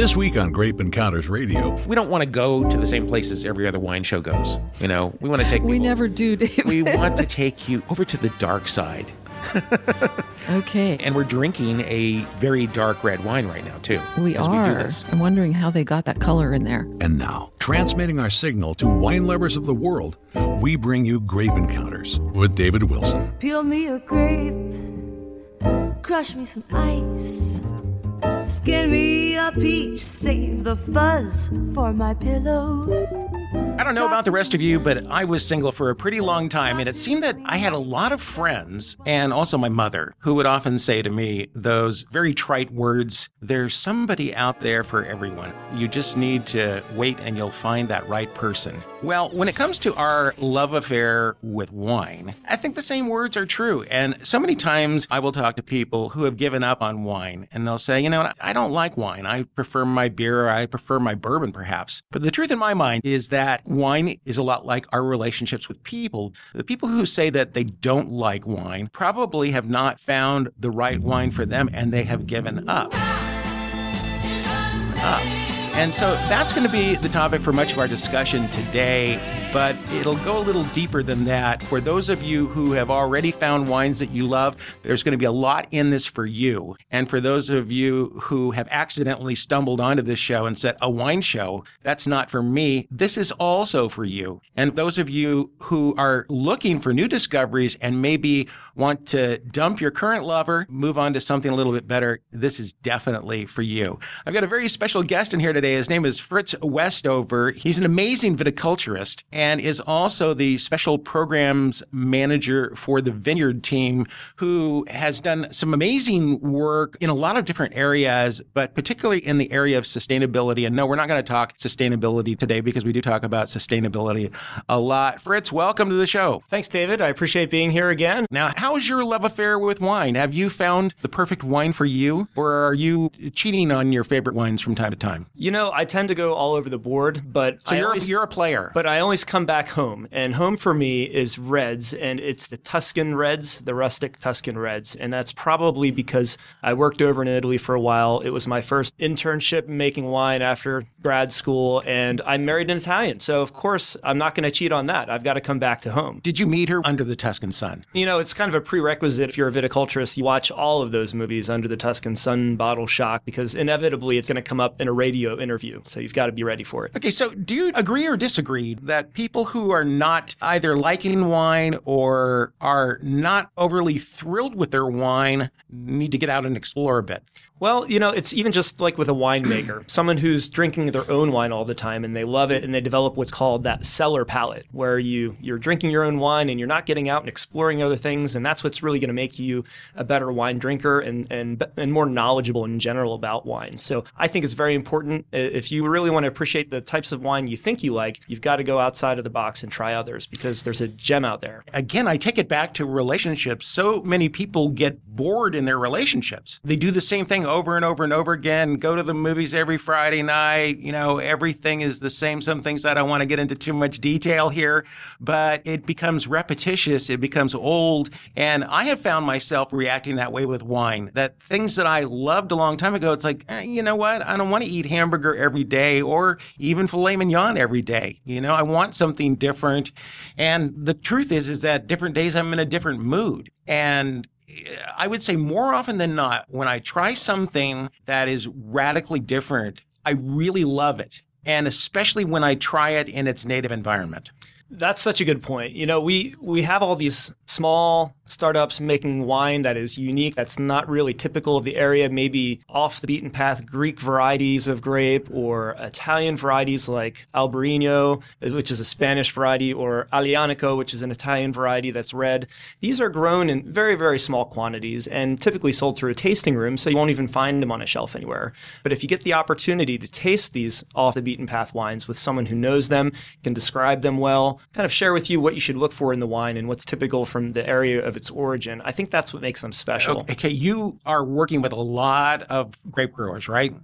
This week on Grape Encounters Radio. We don't want to go to the same places every other wine show goes. You know, we want to take people. We never do, David. We want to take you over to the dark side. Okay. And we're drinking a very dark red wine right now, too. We as are. We do this. I'm wondering how they got that color in there. And now, transmitting our signal to wine lovers of the world, we bring you Grape Encounters with David Wilson. Peel me a grape, crush me some ice, skin me a peach, save the fuzz for my pillow. I don't know about the rest of you, but I was single for a pretty long time, and it seemed that I had a lot of friends, and also my mother, who would often say to me those very trite words, "There's somebody out there for everyone. You just need to wait and you'll find that right person." Well, when it comes to our love affair with wine, I think the same words are true. And so many times I will talk to people who have given up on wine, and they'll say, you know, I don't like wine. I prefer my beer, or I prefer my bourbon perhaps. But the truth in my mind is that wine is a lot like our relationships with people. The people who say that they don't like wine probably have not found the right wine for them, and they have given up. And so that's going to be the topic for much of our discussion today, but it'll go a little deeper than that. For those of you who have already found wines that you love, there's going to be a lot in this for you. And for those of you who have accidentally stumbled onto this show and said, a wine show, that's not for me, this is also for you. And those of you who are looking for new discoveries and maybe want to dump your current lover, move on to something a little bit better, this is definitely for you. I've got a very special guest in here today. His name is Fritz Westover. He's an amazing viticulturist and is also the special programs manager for the Vineyard team, who has done some amazing work in a lot of different areas, but particularly in the area of sustainability. And no, we're not going to talk sustainability today because we do talk about sustainability a lot. Fritz, welcome to the show. Thanks, David. I appreciate being here again. Now, how's your love affair with wine? Have you found the perfect wine for you, or are you cheating on your favorite wines from time to time? You know, I tend to go all over the board, but so you're a player. But I always come back home, and home for me is reds, and it's the Tuscan reds, the rustic Tuscan reds, and that's probably because I worked over in Italy for a while. It was my first internship making wine after grad school, and I married an Italian, so of course I'm not going to cheat on that. I've got to come back to home. Did you meet her under the Tuscan sun? You know, it's kind of a prerequisite if you're a viticulturist. You watch all of those movies, Under the Tuscan Sun, Bottle Shock, because inevitably it's going to come up in a radio interview. So you've got to be ready for it. Okay, so do you agree or disagree that people who are not either liking wine or are not overly thrilled with their wine need to get out and explore a bit? Well, you know, it's even just like with a winemaker, someone who's drinking their own wine all the time and they love it and they develop what's called that cellar palate, where you're drinking your own wine and you're not getting out and exploring other things. And that's what's really going to make you a better wine drinker and more knowledgeable in general about wine. So I think it's very important. If you really want to appreciate the types of wine you think you like, you've got to go outside of the box and try others, because there's a gem out there. Again, I take it back to relationships. So many people get bored in their relationships. They do the same thing over and over and over again, go to the movies every Friday night. You know, everything is the same. Some things I don't want to get into too much detail here, but it becomes repetitious. It becomes old. And I have found myself reacting that way with wine, that things that I loved a long time ago, it's like, you know what? I don't want to eat hamburger every day or even filet mignon every day. You know, I want something different. And the truth is that different days I'm in a different mood. And I would say more often than not, when I try something that is radically different, I really love it. And especially when I try it in its native environment. That's such a good point. You know, we have all these small startups making wine that is unique, that's not really typical of the area, maybe off the beaten path Greek varieties of grape or Italian varieties like Albarino, which is a Spanish variety, or Aglianico, which is an Italian variety that's red. These are grown in very, very small quantities and typically sold through a tasting room, so you won't even find them on a shelf anywhere. But if you get the opportunity to taste these off the beaten path wines with someone who knows them, can describe them well, kind of share with you what you should look for in the wine and what's typical from the area of its origin, I think that's what makes them special. Okay, you are working with a lot of grape growers, right?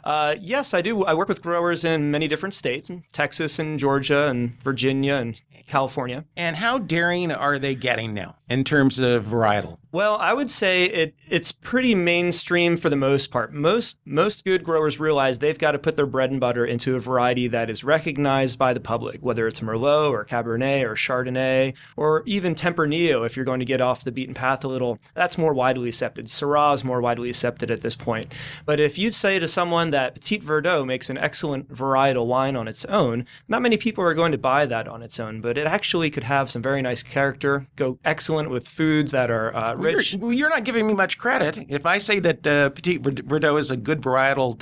Yes, I do. I work with growers in many different states, in Texas and Georgia and Virginia and California. And how daring are they getting now? in terms of varietal? Well, I would say it's pretty mainstream for the most part. Most good growers realize they've got to put their bread and butter into a variety that is recognized by the public, whether it's Merlot or Cabernet or Chardonnay or even Tempranillo if you're going to get off the beaten path a little. That's more widely accepted. Syrah is more widely accepted at this point. But if you'd say to someone that Petit Verdot makes an excellent varietal wine on its own, not many people are going to buy that on its own, but it actually could have some very nice character, go excellent with foods that are rich. You're not giving me much credit. If I say that Petit Verdot is a good varietal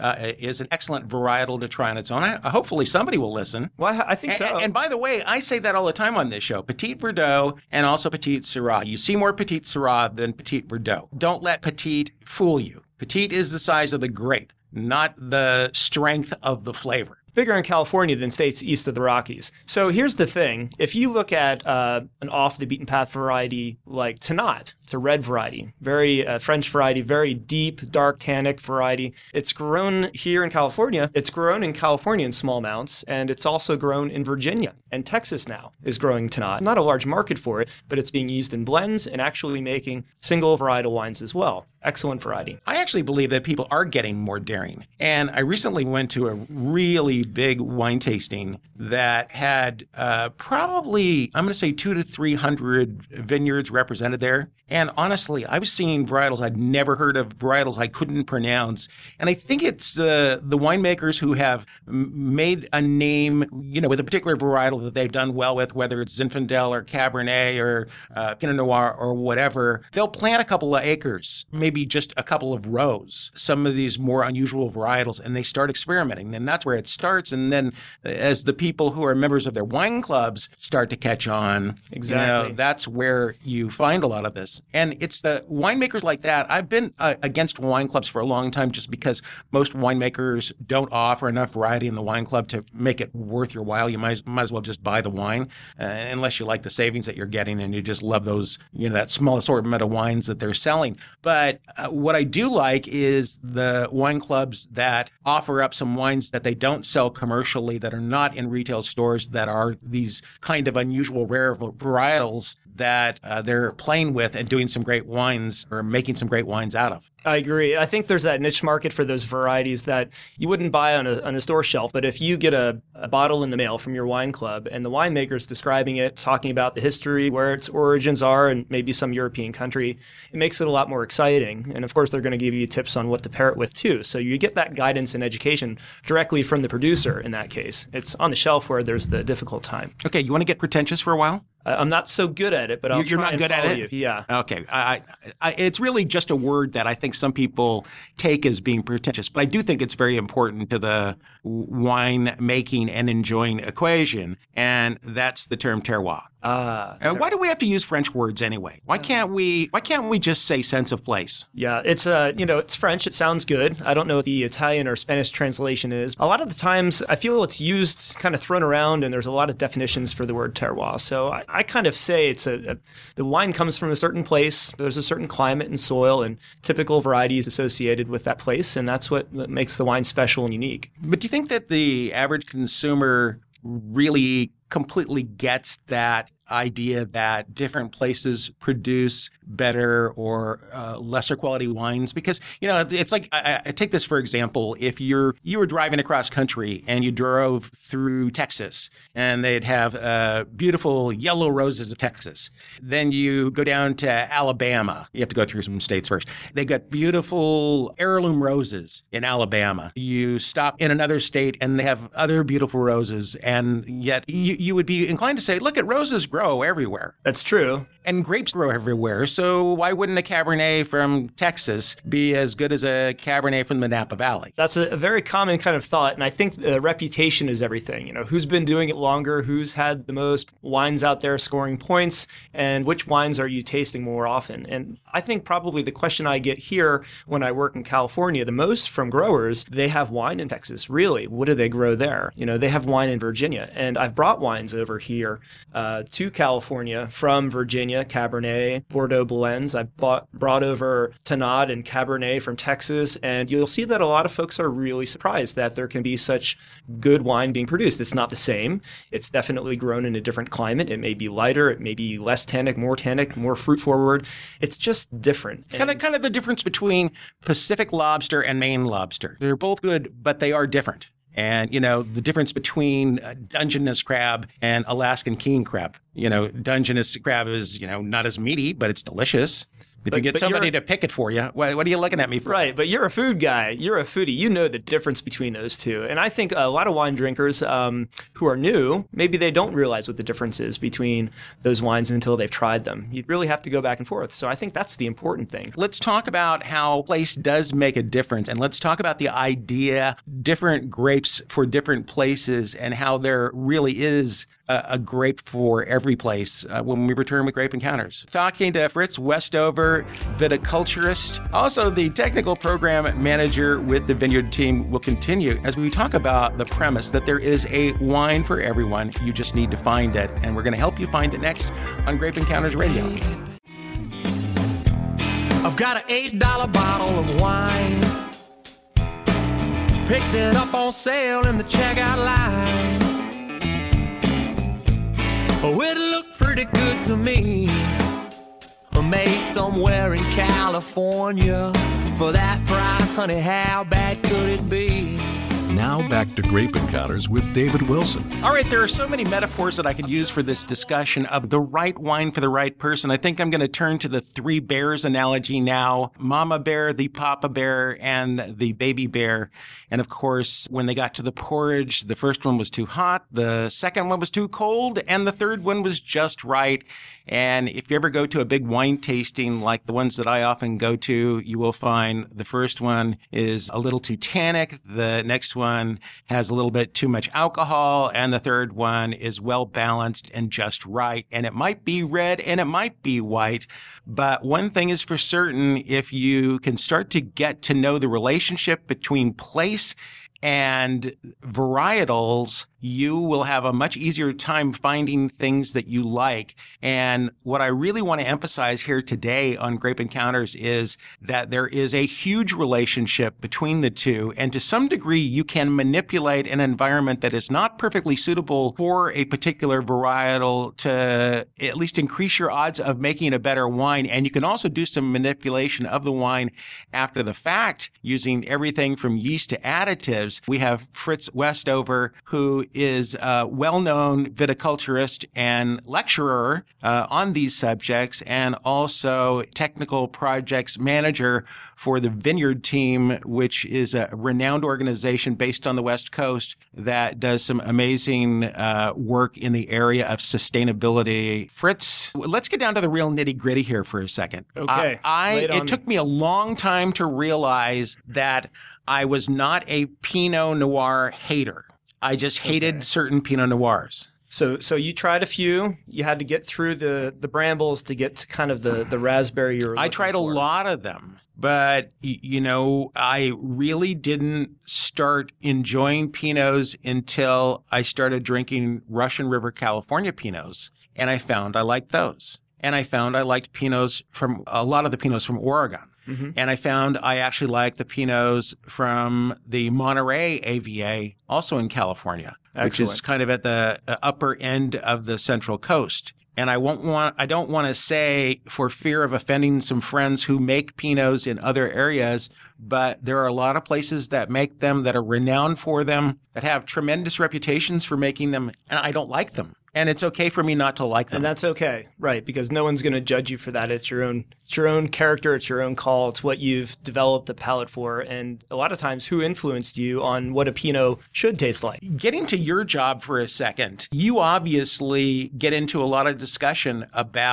is an excellent varietal to try on its own, hopefully somebody will listen. Well, I think so. And by the way, I say that all the time on this show. Petit Verdot and also Petit Syrah. You see more Petit Syrah than Petit Verdot. Don't let Petit fool you. Petit is the size of the grape, not the strength of the flavor. Bigger in California than states east of the Rockies. So here's the thing. If you look at an off-the-beaten-path variety like Tannat, it's a red variety, very French variety, very deep, dark, tannic variety. It's grown here in California. It's grown in California in small amounts, and it's also grown in Virginia. And Texas now is growing Tannat. Not a large market for it, but it's being used in blends and actually making single varietal wines as well. Excellent variety. I actually believe that people are getting more daring. And I recently went to a really big wine tasting that had probably, I'm going to say 200 to 300 vineyards represented there. And honestly, I was seeing varietals I'd never heard of, varietals I couldn't pronounce. And I think it's the winemakers who have made a name, with a particular varietal that they've done well with, whether it's Zinfandel or Cabernet or Pinot Noir or whatever. They'll plant a couple of acres, maybe just a couple of rows, some of these more unusual varietals, and they start experimenting. And that's where it starts. And then as the people who are members of their wine clubs start to catch on, exactly, that's where you find a lot of this. And it's the winemakers like that. I've been against wine clubs for a long time just because most winemakers don't offer enough variety in the wine club to make it worth your while. You might as well just buy the wine unless you like the savings that you're getting and you just love those, that small assortment of wines that they're selling. But what I do like is the wine clubs that offer up some wines that they don't sell commercially, that are not in retail stores, that are these kind of unusual rare varietals that they're playing with and doing some great wines or making some great wines out of. I agree. I think there's that niche market for those varieties that you wouldn't buy on a store shelf. But if you get a bottle in the mail from your wine club and the winemaker's describing it, talking about the history, where its origins are, and maybe some European country, it makes it a lot more exciting. And of course, they're going to give you tips on what to pair it with too. So you get that guidance and education directly from the producer in that case. It's on the shelf where there's the difficult time. Okay, you want to get pretentious for a while? I'm not so good at it, but I'll You're try not good and follow at it? you. Yeah. Okay. It's really just a word that I think some people take as being pretentious, but I do think it's very important to the wine making and enjoying equation, and that's the term terroir. Why do we have to use French words anyway? Why can't we just say sense of place? Yeah, it's it's French. It sounds good. I don't know what the Italian or Spanish translation is. A lot of the times, I feel it's used, kind of thrown around, and there's a lot of definitions for the word terroir. So I kind of say it's the wine comes from a certain place. There's a certain climate and soil and typical varieties associated with that place, and that's what makes the wine special and unique. But do you think that the average consumer really completely gets that idea that different places produce better or lesser quality wines? Because, it's like, I take this for example, if you were driving across country and you drove through Texas and they'd have beautiful yellow roses of Texas. Then you go down to Alabama. You have to go through some states first. They got beautiful heirloom roses in Alabama. You stop in another state and they have other beautiful roses. And yet you would be inclined to say, look, roses grow everywhere. That's true. And grapes grow everywhere. So why wouldn't a Cabernet from Texas be as good as a Cabernet from the Napa Valley? That's a very common kind of thought. And I think reputation is everything. Who's been doing it longer, who's had the most wines out there scoring points, and which wines are you tasting more often? And I think probably the question I get here when I work in California the most from growers, they have wine in Texas. Really? What do they grow there? They have wine in Virginia. And I've brought wines over here to to California from Virginia, Cabernet, Bordeaux blends. I brought over Tannat and Cabernet from Texas, and you'll see that a lot of folks are really surprised that there can be such good wine being produced. It's not the same. It's definitely grown in a different climate. It may be lighter. It may be less tannic, more fruit forward. It's just different. Kind of the difference between Pacific lobster and Maine lobster. They're both good, but they are different. And, the difference between Dungeness crab and Alaskan king crab. Dungeness crab is, not as meaty, but it's delicious. If you get somebody to pick it for you, what are you looking at me for? Right, but you're a food guy. You're a foodie. You know the difference between those two. And I think a lot of wine drinkers who are new, maybe they don't realize what the difference is between those wines until they've tried them. You really have to go back and forth. So I think that's the important thing. Let's talk about how place does make a difference. And let's talk about the idea, different grapes for different places, and how there really is a grape for every place when we return with Grape Encounters. Talking to Fritz Westover, viticulturist, also the technical program manager with the Vineyard team, will continue as we talk about the premise that there is a wine for everyone. You just need to find it. And we're going to help you find it next on Grape Encounters Radio. I've got an $8 bottle of wine. Picked it up on sale in the checkout line. Oh, it looked pretty good to me. Made somewhere in California. For that price, honey, how bad could it be? Now back to Grape Encounters with David Wilson. All right, there are so many metaphors that I could use for this discussion of the right wine for the right person. I think I'm going to turn to the three bears analogy now. Mama bear, the papa bear, and the baby bear. And of course, when they got to the porridge, the first one was too hot, the second one was too cold, and the third one was just right. And if you ever go to a big wine tasting like the ones that I often go to, you will find the first one is a little too tannic, the next one has a little bit too much alcohol, and the third one is well balanced and just right. And it might be red and it might be white, but one thing is for certain, if you can start to get to know the relationship between place and varietals, you will have a much easier time finding things that you like. And what I really want to emphasize here today on Grape Encounters is that there is a huge relationship between the two. And to some degree, you can manipulate an environment that is not perfectly suitable for a particular varietal to at least increase your odds of making a better wine. And you can also do some manipulation of the wine after the fact using everything from yeast to additives. We have Fritz Westover, who is a well-known viticulturist and lecturer on these subjects, and also technical projects manager for the Vineyard team, which is a renowned organization based on the West Coast that does some amazing work in the area of sustainability. Fritz, let's get down to the real nitty-gritty here for a second. Okay. It took me a long time to realize that I was not a Pinot Noir hater. I just hated certain Pinot Noirs. So you tried a few. You had to get through the brambles to get to kind of the raspberry you're looking I tried for. a lot of them, but, I really didn't start enjoying Pinots until I started drinking Russian River California Pinots, and I found I liked those. And I found I liked Pinots from a lot of the Pinots from Oregon. Mm-hmm. And I found I actually like the Pinots from the Monterey AVA, also in California, which is kind of at the upper end of the Central Coast. And I don't want to say, for fear of offending some friends who make Pinots in other areas, but there are a lot of places that make them, that are renowned for them, that have tremendous reputations for making them, and I don't like them. And it's okay for me not to like them. And that's okay, right? Because no one's going to judge you for that. It's your own character. It's your own call. It's what you've developed a palate for. And a lot of times, who influenced you on what a Pinot should taste like? Getting to your job for a second, you obviously get into a lot of discussion about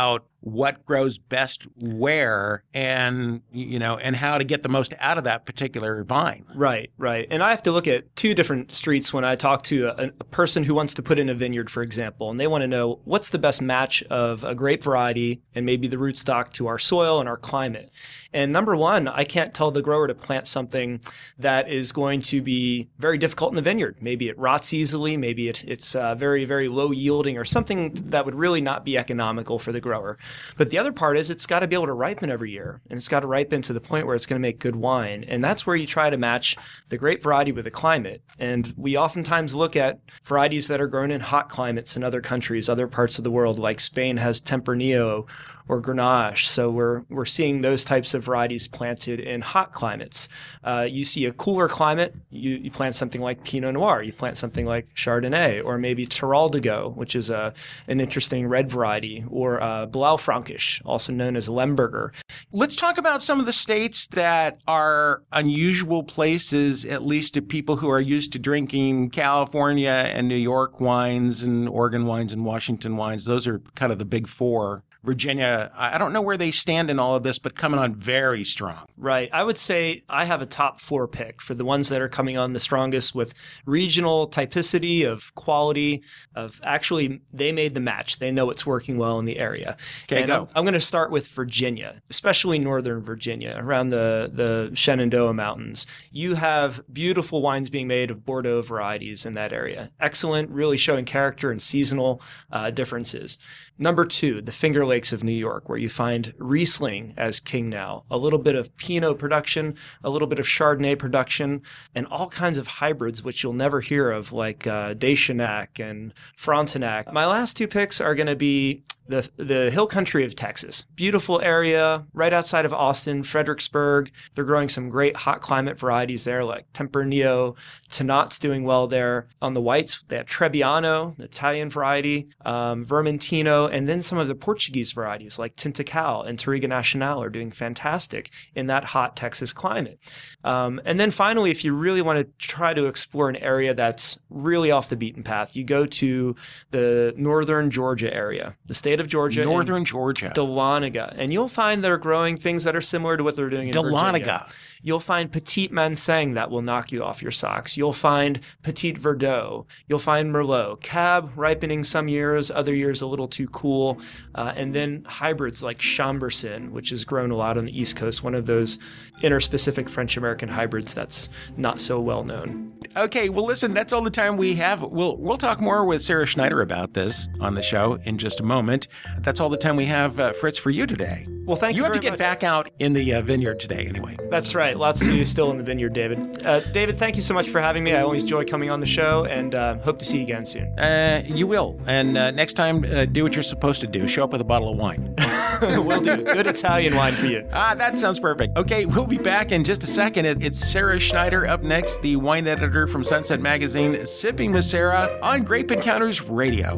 what grows best where, and and how to get the most out of that particular vine. Right. And I have to look at two different streets when I talk to a person who wants to put in a vineyard, for example, and they want to know what's the best match of a grape variety and maybe the rootstock to our soil and our climate. And number one, I can't tell the grower to plant something that is going to be very difficult in the vineyard. Maybe it rots easily. Maybe it's very, very low yielding, or something that would really not be economical for the grower. But the other part is it's got to be able to ripen every year, and it's got to ripen to the point where it's going to make good wine. And that's where you try to match the grape variety with the climate. And we oftentimes look at varieties that are grown in hot climates in other countries, other parts of the world, like Spain has Tempranillo or Grenache. So we're seeing those types of varieties planted in hot climates. You see a cooler climate, you plant something like Pinot Noir, you plant something like Chardonnay, or maybe Teroldego, which is an interesting red variety, or Blaufränkisch, also known as Lemberger. Let's talk about some of the states that are unusual places, at least to people who are used to drinking California and New York wines and Oregon wines and Washington wines. Those are kind of the big four. Virginia, I don't know where they stand in all of this, but coming on very strong. Right. I would say I have a top four pick for the ones that are coming on the strongest, with regional typicity, of quality, of actually they made the match. They know it's working well in the area. Okay, and go. I'm going to start with Virginia, especially northern Virginia, around the Shenandoah Mountains. You have beautiful wines being made of Bordeaux varieties in that area. Excellent, really showing character and seasonal differences. Number two, the Finger Lakes of New York, where you find Riesling as king now, a little bit of Pinot production, a little bit of Chardonnay production, and all kinds of hybrids, which you'll never hear of, like Deschanac and Frontenac. My last two picks are going to be the hill country of Texas. Beautiful area right outside of Austin, Fredericksburg. They're growing some great hot climate varieties there, like Tempranillo. Tannat's doing well there. On the whites, they have Trebbiano, the Italian variety, Vermentino, and then some of the Portuguese varieties like Tintacal and Touriga Nacional are doing fantastic in that hot Texas climate. And then finally, if you really want to try to explore an area that's really off the beaten path, you go to the northern Georgia area, the state of Georgia. Northern Georgia. Dahlonega. And you'll find they're growing things that are similar to what they're doing in Virginia. Dahlonega. You'll find Petit Manseng that will knock you off your socks. You'll find Petit Verdot. You'll find Merlot. Cab ripening some years, other years a little too cool. And then hybrids like Chambourcin, which is grown a lot on the East Coast, one of those interspecific French-American hybrids that's not so well known. Okay, well, listen, that's all the time we have. We'll talk more with Sarah Schneider about this on the show in just a moment. That's all the time we have, Fritz, for you today. Well, thank you You have to very get much. back out in the vineyard today anyway. That's right. Lots to do still in the vineyard, David. David, thank you so much for having me. I always enjoy coming on the show, and hope to see you again soon. You will. And next time, do what you're supposed to do. Show up with a bottle of wine. Will do. Good Italian wine for you. That sounds perfect. Okay, we'll be back in just a second. It's Sarah Schneider up next, the wine editor from Sunset Magazine, Sipping with Sarah on Grape Encounters Radio.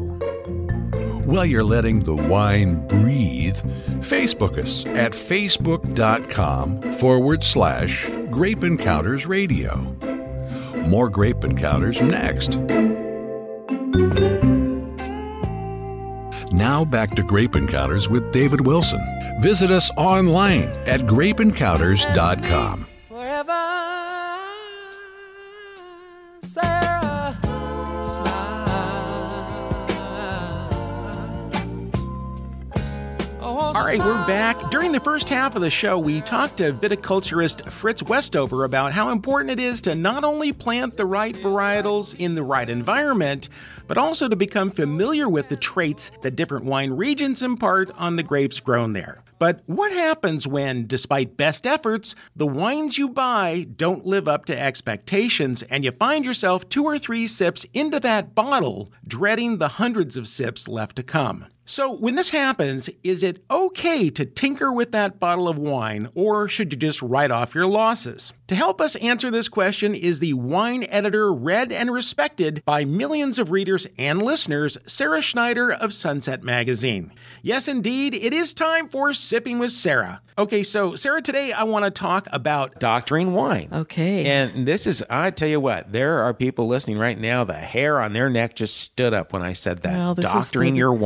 While you're letting the wine breathe, Facebook us at facebook.com/Grape Encounters Radio. More Grape Encounters next. Now back to Grape Encounters with David Wilson. Visit us online at grapeencounters.com. Forever, Sarah, smile. All right, we're back. During the first half of the show, we talked to viticulturist Fritz Westover about how important it is to not only plant the right varietals in the right environment, but also to become familiar with the traits that different wine regions impart on the grapes grown there. But what happens when, despite best efforts, the wines you buy don't live up to expectations and you find yourself 2 or 3 sips into that bottle, dreading the hundreds of sips left to come? So when this happens, is it okay to tinker with that bottle of wine, or should you just write off your losses? To help us answer this question is the wine editor read and respected by millions of readers and listeners, Sarah Schneider of Sunset Magazine. Yes, indeed, it is time for Sipping with Sarah. Okay, so Sarah, today I want to talk about doctoring wine. Okay. And this is, I tell you what, there are people listening right now, the hair on their neck just stood up when I said that. Well, this is doctoring the- your wine. This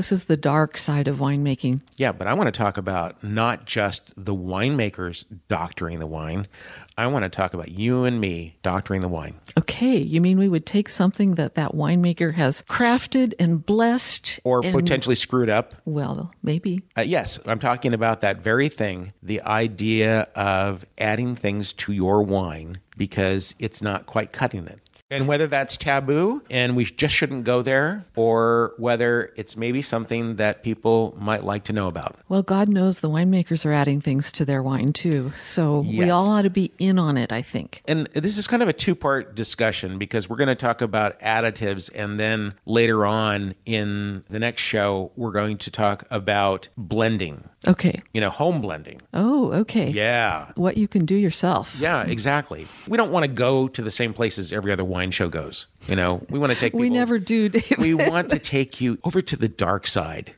This is the dark side of winemaking. Yeah, but I want to talk about not just the winemakers doctoring the wine. I want to talk about you and me doctoring the wine. Okay, you mean we would take something that winemaker has crafted and blessed Or and, potentially screwed up. well, maybe. Yes, I'm talking about that very thing, the idea of adding things to your wine because it's not quite cutting it. And whether that's taboo and we just shouldn't go there, or whether it's maybe something that people might like to know about. Well, God knows the winemakers are adding things to their wine too. So we Yes. all ought to be in on it, I think. And this is kind of a two-part discussion because we're going to talk about additives, and then later on in the next show, we're going to talk about blending, Okay. home blending. Oh, okay. Yeah. What you can do yourself. Yeah, exactly. We don't want to go to the same places every other wine show goes. We want to take people. We never do, David. We want to take you over to the dark side.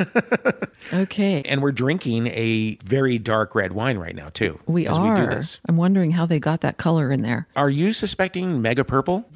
Okay. And we're drinking a very dark red wine right now, too. We as are. we do this. I'm wondering how they got that color in there. Are you suspecting mega purple?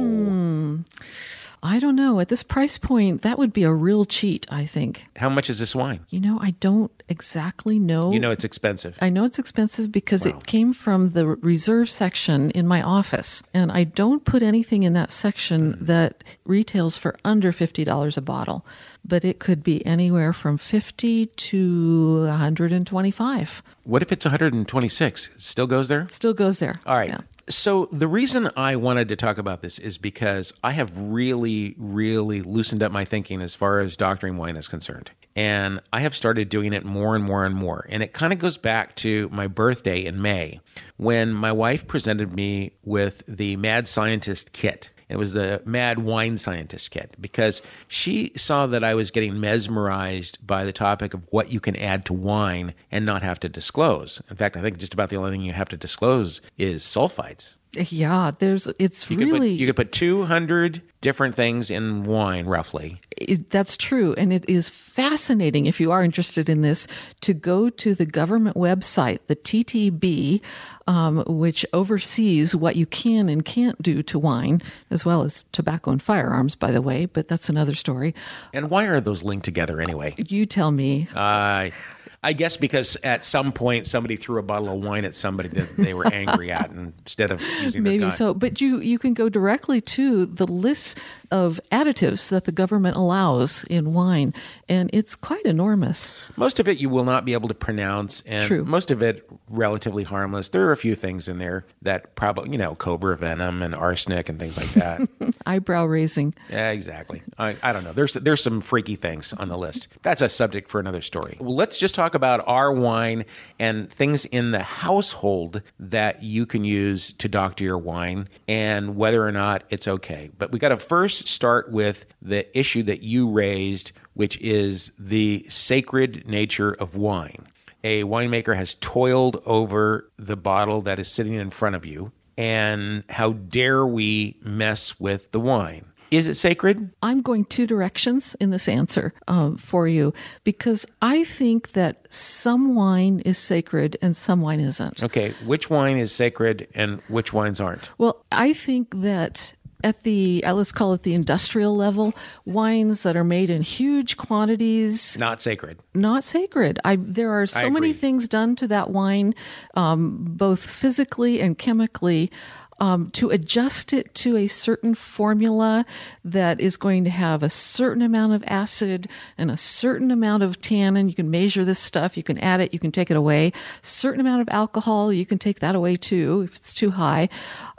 No. I don't know. At this price point, that would be a real cheat, I think. How much is this wine? I don't exactly know. It's expensive. I know it's expensive because it came from the reserve section in my office. And I don't put anything in that section that retails for under $50 a bottle. But it could be anywhere from $50 to $125. What if it's 126? It still goes there? Still goes there. All right. Yeah. So the reason I wanted to talk about this is because I have really, really loosened up my thinking as far as doctoring wine is concerned. And I have started doing it more and more and more. And it kind of goes back to my birthday in May when my wife presented me with the Mad Scientist kit. It was the Mad Wine Scientist kit because she saw that I was getting mesmerized by the topic of what you can add to wine and not have to disclose. In fact, I think just about the only thing you have to disclose is sulfites. Yeah, it's really... You could put 200 different things in wine, roughly. That's true. And it is fascinating, if you are interested in this, to go to the government website, the TTB, which oversees what you can and can't do to wine, as well as tobacco and firearms, by the way, but that's another story. And why are those linked together anyway? You tell me. I guess because at some point somebody threw a bottle of wine at somebody that they were angry at instead of using their Maybe gun. so. But you can go directly to the list of additives that the government allows in wine, and it's quite enormous. Most of it you will not be able to pronounce, and True. most of it relatively harmless. There are a few things in there that probably, cobra venom and arsenic and things like that. Eyebrow raising. Yeah, exactly. I don't know. There's some freaky things on the list. That's a subject for another story. Well, let's just talk about our wine and things in the household that you can use to doctor your wine and whether or not it's okay. But we got to first start with the issue that you raised, which is the sacred nature of wine. A winemaker has toiled over the bottle that is sitting in front of you, and how dare we mess with the wine? Is it sacred? I'm going two directions in this answer for you because I think that some wine is sacred and some wine isn't. Okay, which wine is sacred and which wines aren't? Well, I think that at the, let's call it the industrial level, wines that are made in huge quantities, Not sacred. not sacred. There are so many agree. things done to that wine, both physically and chemically, to adjust it to a certain formula that is going to have a certain amount of acid and a certain amount of tannin. You can measure this stuff. You can add it. You can take it away. Certain amount of alcohol. You can take that away too if it's too high.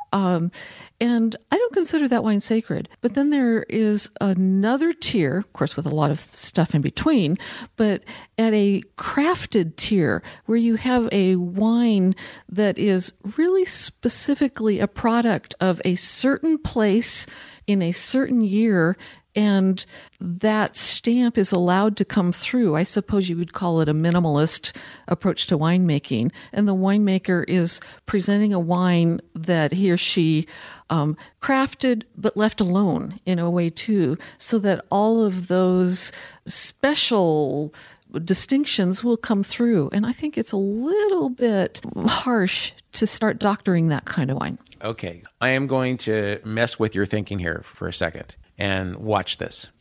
And I don't consider that wine sacred. But then there is another tier, of course, with a lot of stuff in between, but at a crafted tier where you have a wine that is really specifically a product of a certain place in a certain year, and that stamp is allowed to come through. I suppose you would call it a minimalist approach to winemaking. And the winemaker is presenting a wine that he or she crafted but left alone in a way too, so that all of those special distinctions will come through. And I think it's a little bit harsh to start doctoring that kind of wine. Okay, I am going to mess with your thinking here for a second and watch this.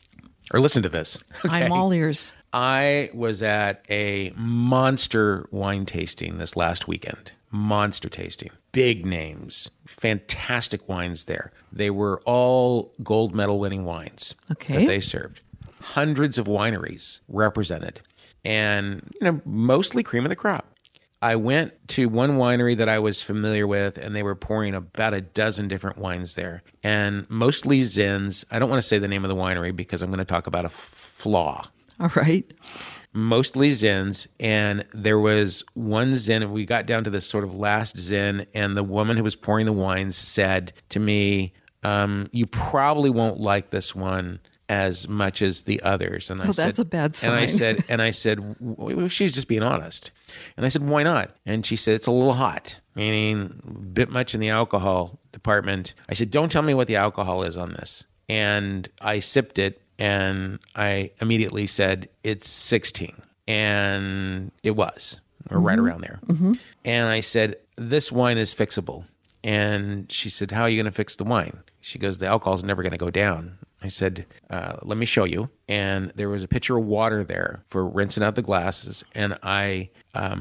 or listen to this. Okay? I'm all ears. I was at a monster wine tasting this last weekend. Monster tasting. Big names. Fantastic wines there. They were all gold medal winning wines that they served. Hundreds of wineries represented. And, mostly cream of the crop. I went to one winery that I was familiar with, and they were pouring about a dozen different wines there. And mostly Zins. I don't want to say the name of the winery because I'm going to talk about a flaw. All right. Mostly Zins, and there was one Zin, and we got down to this sort of last Zin, and the woman who was pouring the wines said to me, you probably won't like this one as much as the others. And I said, that's a bad sign. And I said, well, she's just being honest. And I said, why not? And she said, it's a little hot, meaning a bit much in the alcohol department. I said, don't tell me what the alcohol is on this. And I sipped it, and I immediately said, it's 16. And it was, or right around there. Mm-hmm. And I said, this wine is fixable. And she said, how are you going to fix the wine? She goes, the alcohol is never going to go down. I said, let me show you. And there was a pitcher of water there for rinsing out the glasses. And I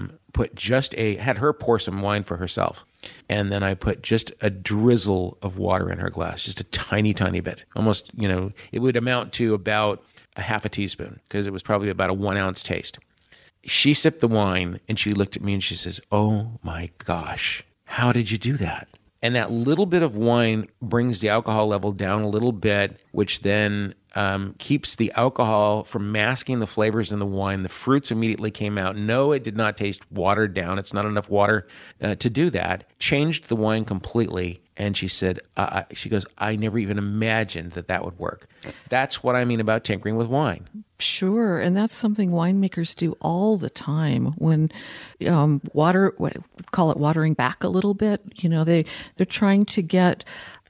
had her pour some wine for herself. And then I put just a drizzle of water in her glass, just a tiny, tiny bit. Almost, it would amount to about a half a teaspoon because it was probably about a 1 ounce taste. She sipped the wine and she looked at me and she says, oh my gosh, how did you do that? And that little bit of wine brings the alcohol level down a little bit, which then keeps the alcohol from masking the flavors in the wine. The fruits immediately came out. No, it did not taste watered down. It's not enough water to do that. Changed the wine completely. And she said, she goes, I never even imagined that would work. That's what I mean about tinkering with wine. Sure. And that's something winemakers do all the time when call it watering back a little bit. They're trying to get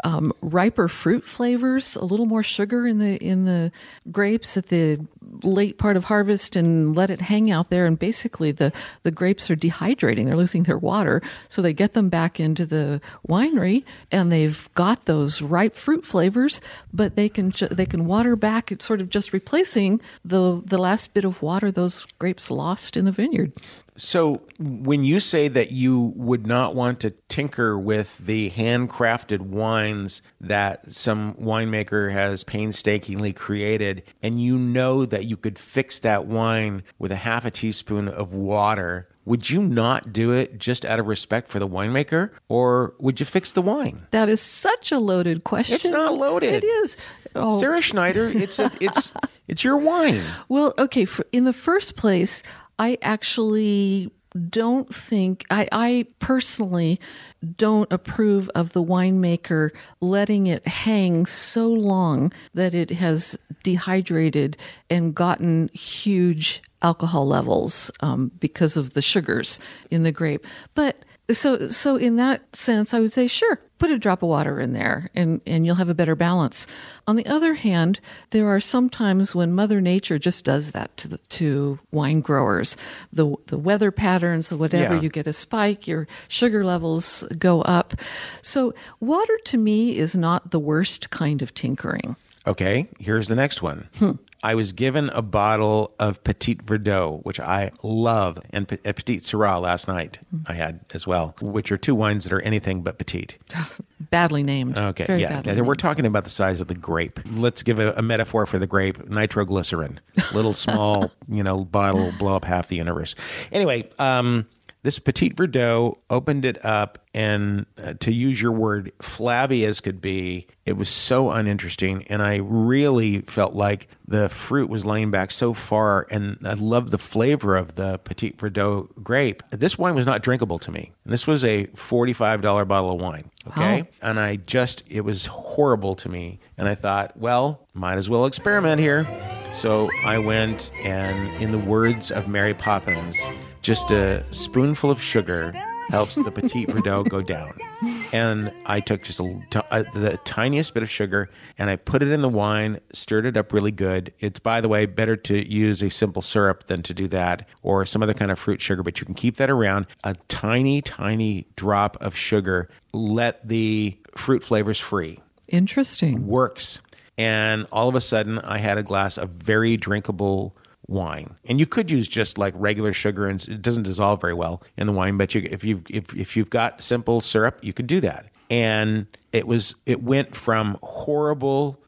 riper fruit flavors, a little more sugar in the grapes at the late part of harvest, and let it hang out there. And basically the grapes are dehydrating. They're losing their water. So they get them back into the winery and they've got those ripe fruit flavors, but they can water back. It's sort of just replacing the last bit of water those grapes lost in the vineyard. So when you say that you would not want to tinker with the handcrafted wines that some winemaker has painstakingly created, and you know that you could fix that wine with a half a teaspoon of water, would you not do it just out of respect for the winemaker, or would you fix the wine? That is such a loaded question. It's not loaded. It is. Oh. Sarah Schneider, it's your wine. Well, okay, in the first place, I actually don't think, I personally don't approve of the winemaker letting it hang so long that it has dehydrated and gotten huge alcohol levels because of the sugars in the grape. But so in that sense, I would say, sure, put a drop of water in there and you'll have a better balance. On the other hand, there are some times when Mother Nature just does that to wine growers. The weather patterns or whatever, you get a spike, your sugar levels go up. So water to me is not the worst kind of tinkering. Okay, here's the next one. I was given a bottle of Petit Verdot, which I love, and a Petit Syrah last night I had as well, which are two wines that are anything but petite. Badly named. Okay, Very yeah. badly named. We're talking about the size of the grape. Let's give a metaphor for the grape: nitroglycerin, little small, bottle, blow up half the universe. Anyway, this Petit Verdot, opened it up, and to use your word, flabby as could be, it was so uninteresting, and I really felt like the fruit was laying back so far, and I loved the flavor of the Petit Verdot grape. This wine was not drinkable to me. And this was a $45 bottle of wine, okay? Wow. And it was horrible to me, and I thought, well, might as well experiment here. So I went, and in the words of Mary Poppins, just a spoonful of sugar helps the Petit Verdot go down. And I took just the tiniest bit of sugar, and I put it in the wine, stirred it up really good. It's, by the way, better to use a simple syrup than to do that, or some other kind of fruit sugar, but you can keep that around. A tiny, tiny drop of sugar. Let the fruit flavors free. Interesting. Works. and all of a sudden I had a glass of very drinkable wine. And you could use just like regular sugar, and it doesn't dissolve very well in the wine, but if you've got simple syrup, you could do that. And it went from horrible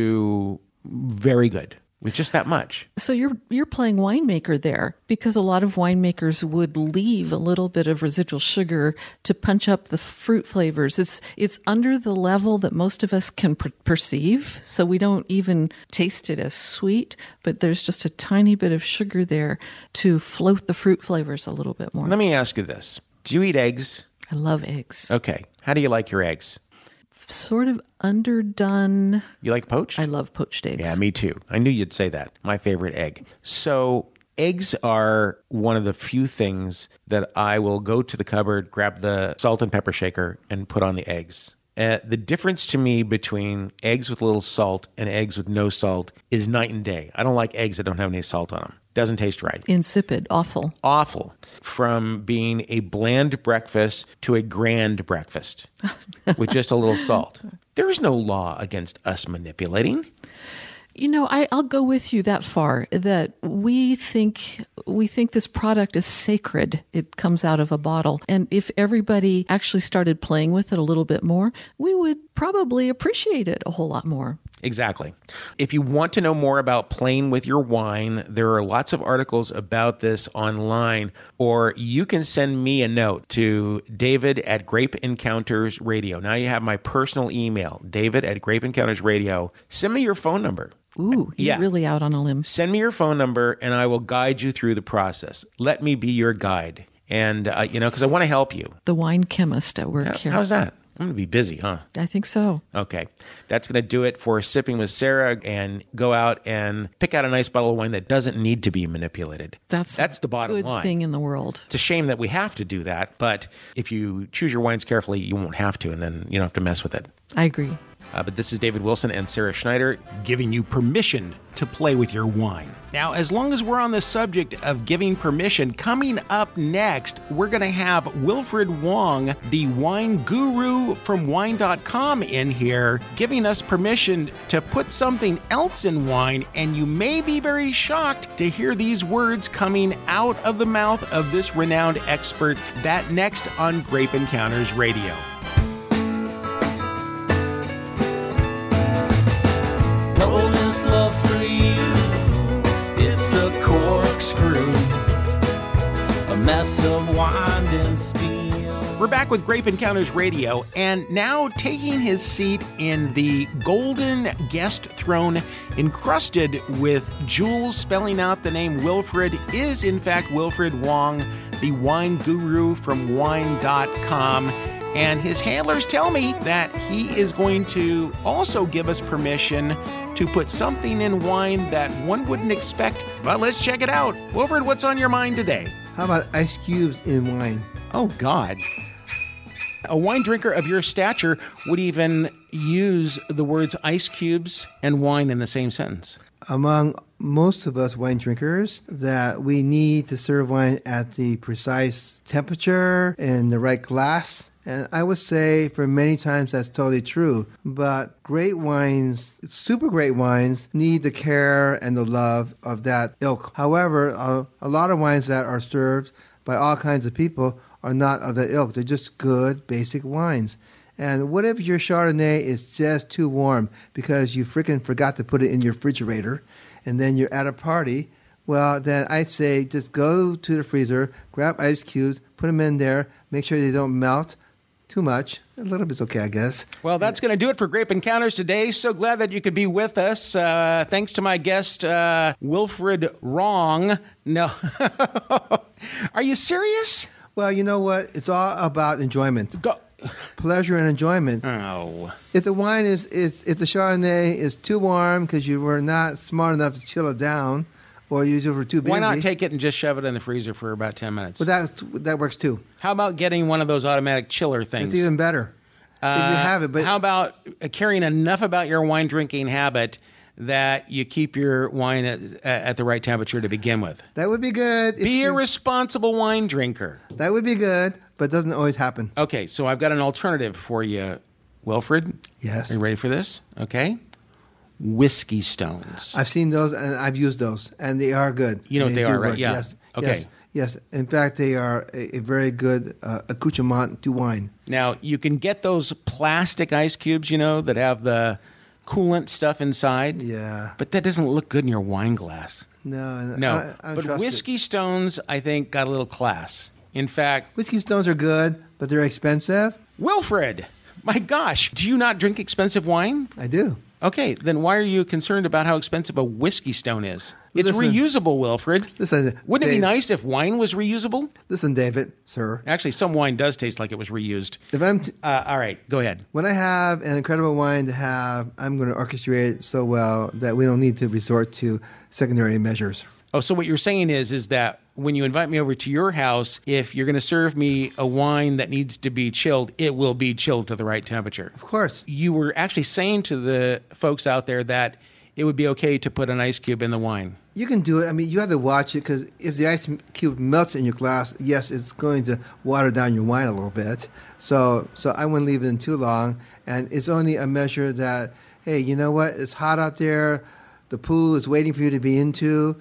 to very good with just that much. So you're playing winemaker there, because a lot of winemakers would leave a little bit of residual sugar to punch up the fruit flavors. It's under the level that most of us can perceive, so we don't even taste it as sweet, but there's just a tiny bit of sugar there to float the fruit flavors a little bit more. Let me ask you this. Do you eat eggs? I love eggs. Okay. How do you like your eggs? Sort of underdone. You like poached? I love poached eggs. Yeah, me too. I knew you'd say that. My favorite egg. So eggs are one of the few things that I will go to the cupboard, grab the salt and pepper shaker, and put on the eggs. The difference to me between eggs with a little salt and eggs with no salt is night and day. I don't like eggs that don't have any salt on them. Doesn't taste right. Insipid. Awful. Awful. From being a bland breakfast to a grand breakfast with just a little salt. There is no law against us manipulating. You know, I'll go with you that far, that we think this product is sacred. It comes out of a bottle. And if everybody actually started playing with it a little bit more, we would probably appreciate it a whole lot more. Exactly. If you want to know more about playing with your wine, there are lots of articles about this online, or you can send me a note to David at Grape Encounters Radio. Now you have my personal email, David at Grape Encounters Radio. Send me your phone number. Ooh, you're really out on a limb. Send me your phone number and I will guide you through the process. Let me be your guide. And, because I want to help you. The wine chemist at work here. How's that? I'm going to be busy, huh? I think so. Okay. That's going to do it for Sipping with Sarah, and go out and pick out a nice bottle of wine that doesn't need to be manipulated. That's the bottom good line. Thing in the world. It's a shame that we have to do that, but if you choose your wines carefully, you won't have to, and then you don't have to mess with it. I agree. But this is David Wilson and Sarah Schneider giving you permission to play with your wine. Now, as long as we're on the subject of giving permission, coming up next, we're going to have Wilfred Wong, the wine guru from wine.com, in here, giving us permission to put something else in wine, and you may be very shocked to hear these words coming out of the mouth of this renowned expert. That next on Grape Encounters Radio. Know this love for you, it's a corkscrew, a mess of winding steel. We're back with Grape Encounters Radio, and now taking his seat in the golden guest throne encrusted with jewels spelling out the name Wilfred is in fact Wilfred Wong, the wine guru from wine.com. And his handlers tell me that he is going to also give us permission to put something in wine that one wouldn't expect. But let's check it out. Wilfred, what's on your mind today? How about ice cubes in wine? Oh, God. A wine drinker of your stature would even use the words ice cubes and wine in the same sentence. Among most of us wine drinkers, that we need to serve wine at the precise temperature in the right glass. And I would say for many times that's totally true. But great wines, super great wines, need the care and the love of that ilk. However, a lot of wines that are served by all kinds of people are not of that ilk. They're just good, basic wines. And what if your Chardonnay is just too warm because you freaking forgot to put it in your refrigerator, and then you're at a party? Well, then I'd say just go to the freezer, grab ice cubes, put them in there, make sure they don't melt too much. A little bit's okay, I guess. Well, that's going to do it for Grape Encounters today. So glad that you could be with us. Thanks to my guest, Wilfred Wong. No. Are you serious? Well, you know what? It's all about enjoyment. Pleasure and enjoyment. Oh. If the wine if the Chardonnay is too warm because you were not smart enough to chill it down, or use it for too busy. Why not take it and just shove it in the freezer for about 10 minutes? Well, that works too. How about getting one of those automatic chiller things? It's even better if you have it. But how about caring enough about your wine drinking habit that you keep your wine at the right temperature to begin with? That would be good. Be a responsible wine drinker. That would be good, but it doesn't always happen. Okay, so I've got an alternative for you, Wilfred. Yes. Are you ready for this? Okay. Whiskey Stones. I've seen those and I've used those, and they are good. You know what they are, do right? work. Yeah. Yes. Okay. Yes. In fact, they are a very good accoutrement to wine. Now, you can get those plastic ice cubes, that have the coolant stuff inside. Yeah. But that doesn't look good in your wine glass. No. I don't But trust Whiskey Stones, I think, got a little class. In fact, Whiskey Stones are good, but they're expensive. Wilfred, my gosh, do you not drink expensive wine? I do. Okay, then why are you concerned about how expensive a Whiskey Stone is? It's Listen. reusable, Wilfred. Listen, Wouldn't it be Dave. nice if wine was reusable? Listen, David, sir. Actually, some wine does taste like it was reused. If I'm All right, go ahead. when I have an incredible wine to have, I'm going to orchestrate it so well that we don't need to resort to secondary measures. Oh, so what you're saying is that when you invite me over to your house, if you're going to serve me a wine that needs to be chilled, it will be chilled to the right temperature. Of course. You were actually saying to the folks out there that it would be okay to put an ice cube in the wine. You can do it. I mean, you have to watch it because if the ice cube melts in your glass, yes, it's going to water down your wine a little bit. So I wouldn't leave it in too long. And it's only a measure that, hey, you know what? It's hot out there. The pool is waiting for you to be into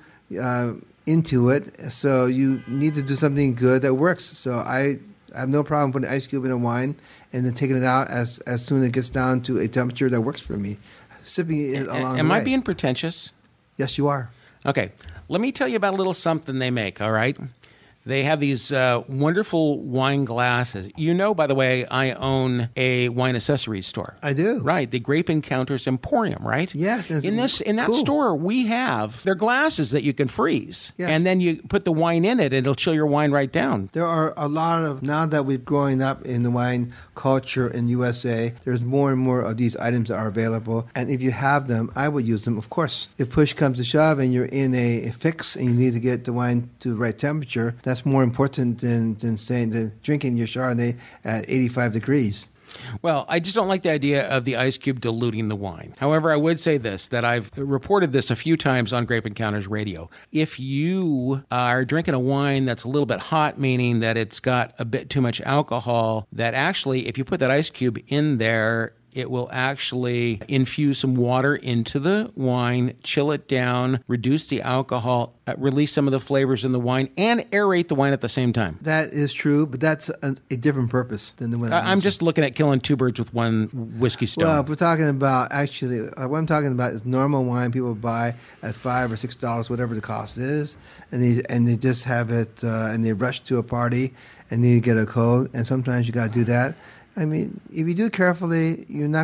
it. So you need to do something good that works. So I have no problem putting ice cube in a wine and then taking it out as soon as it gets down to a temperature that works for me. Sipping it along the way. Am I being pretentious? Yes, you are. Okay, let me tell you about a little something they make, all right? They have these wonderful wine glasses. By the way, I own a wine accessories store. I do. Right, the Grape Encounters Emporium, right? Yes. In that cool. store, we have their glasses that you can freeze. Yes. And then you put the wine in it, and it'll chill your wine right down. There are a lot of, now that we've growing up in the wine culture in USA, there's more and more of these items that are available. And if you have them, I would use them, of course. If push comes to shove and you're in a fix and you need to get the wine to the right temperature, that's more important than drinking your Chardonnay at 85 degrees. Well, I just don't like the idea of the ice cube diluting the wine. However, I would say this, that I've reported this a few times on Grape Encounters Radio. If you are drinking a wine that's a little bit hot, meaning that it's got a bit too much alcohol, that actually, if you put that ice cube in there, it will actually infuse some water into the wine, chill it down, reduce the alcohol, release some of the flavors in the wine, and aerate the wine at the same time. That is true, but that's a different purpose than the one I'm just looking at killing two birds with one whiskey stone. Well, we're talking about actually, what I'm talking about is normal wine people buy at $5 or $6, whatever the cost is, and they just have it, and they rush to a party and need to get a code, and sometimes you got to do that. I mean, if you do it carefully,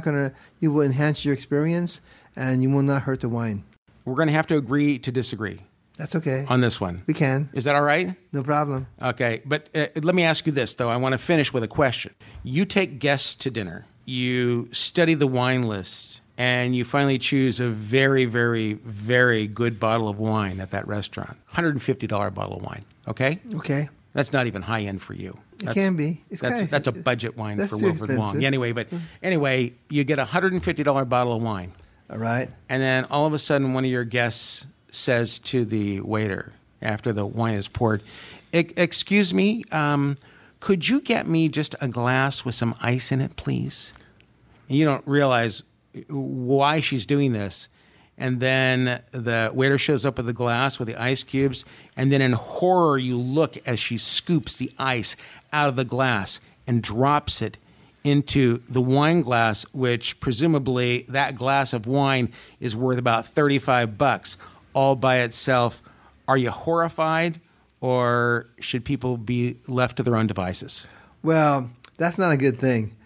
you will enhance your experience and you will not hurt the wine. We're going to have to agree to disagree. That's okay. On this one. We can. Is that all right? No problem. Okay, but let me ask you this, though. I want to finish with a question. You take guests to dinner. You study the wine list, and you finally choose a very, very, very good bottle of wine at that restaurant. $150 bottle of wine, okay? Okay. That's not even high end for you. It can be. That's a budget wine for too Wilfred Wong. expensive. Anyway, you get a $150 bottle of wine. All right. And then all of a sudden, one of your guests says to the waiter after the wine is poured, "Excuse me, could you get me just a glass with some ice in it, please?" And you don't realize why she's doing this. And then the waiter shows up with the glass with the ice cubes, and then in horror you look as she scoops the ice out of the glass and drops it into the wine glass, which presumably that glass of wine is worth about $35 all by itself. Are you horrified, or should people be left to their own devices? Well, that's not a good thing.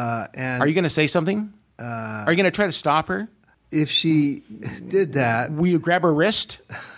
And are you going to say something? Are you going to try to stop her? If she did that, will you grab her wrist?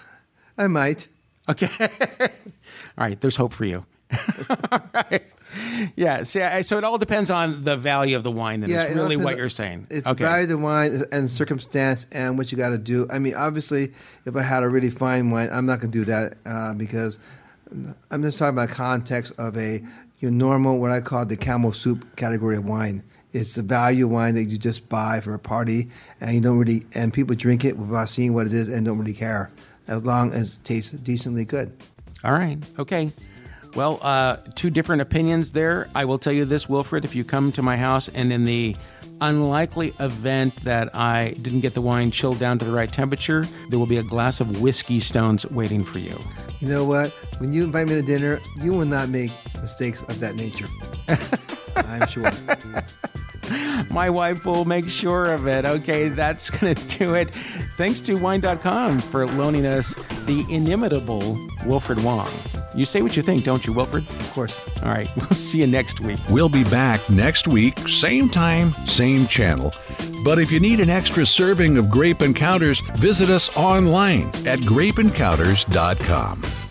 I might. Okay. All right. There's hope for you. All right. Yeah. So it all depends on the value of the wine. Then is really what you're saying. It's value of the wine and circumstance and what you got to do. I mean, obviously, if I had a really fine wine, I'm not going to do that because I'm just talking about context of your normal, what I call the camel soup category of wine. It's the value wine that you just buy for a party, and people drink it without seeing what it is and don't really care, as long as it tastes decently good. All right. Okay. Well, two different opinions there. I will tell you this, Wilfred, if you come to my house and in the unlikely event that I didn't get the wine chilled down to the right temperature, there will be a glass of whiskey stones waiting for you. You know what? When you invite me to dinner, you will not make mistakes of that nature. I'm sure. My wife will make sure of it. Okay, that's going to do it. Thanks to Wine.com for loaning us the inimitable Wilfred Wong. You say what you think, don't you, Wilfred? Of course. All right, we'll see you next week. We'll be back next week, same time, same channel. But if you need an extra serving of Grape Encounters, visit us online at grapeencounters.com.